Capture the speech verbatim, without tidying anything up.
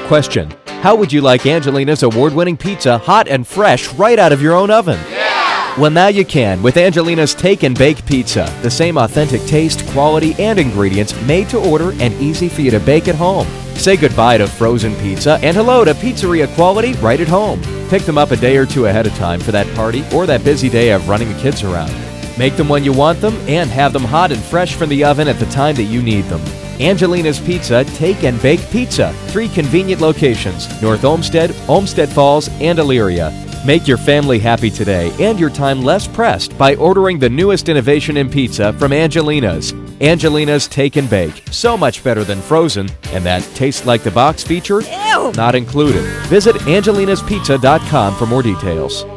Question: how would you like Angelina's award-winning pizza hot and fresh right out of your own oven? Yeah! Well, now you can with Angelina's Take and Bake Pizza. The same authentic taste, quality, and ingredients made to order and easy for you to bake at home. Say goodbye to frozen pizza and hello to pizzeria quality right at home. Pick them up a day or two ahead of time for that party or that busy day of running the kids around. Make them when you want them and have them hot and fresh from the oven at the time that you need them. Angelina's Pizza Take and Bake Pizza. Three convenient locations: North Olmsted, Olmsted Falls, and Elyria. Make your family happy today and your time less pressed by ordering the newest innovation in pizza from Angelina's. Angelina's Take and Bake. So much better than frozen, and that tastes like the box feature? Ew! Not included. Visit angelina's pizza dot com for more details.